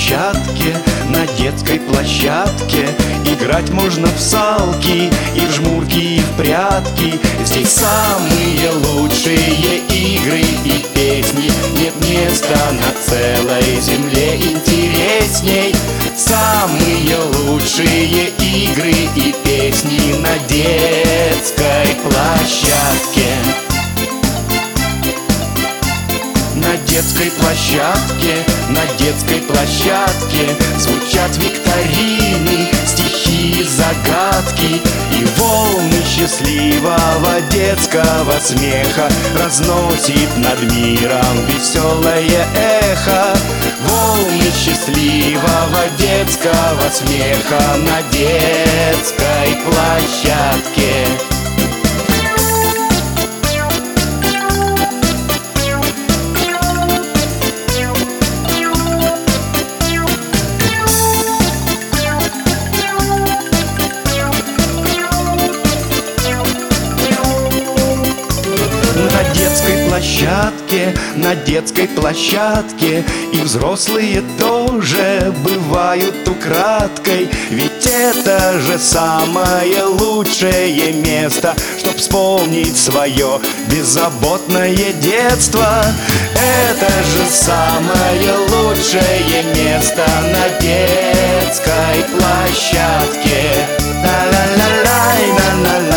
площадке, на детской площадке играть можно в салки, и в жмурки, и в прятки. Здесь самые лучшие игры и песни. Нет места на целой земле интересней. Самые лучшие игры и песни на детской площадке. На детской площадке, на детской площадке звучат викторины, стихи, загадки, и волны счастливого детского смеха разносит над миром веселое эхо. Волны счастливого детского смеха на детской площадке. На детской площадке, на детской площадке и взрослые тоже бывают украдкой. Ведь это же самое лучшее место, чтоб вспомнить свое беззаботное детство. Это же самое лучшее место на детской площадке. Ла-ла-ла-лай, ла-ла-ла.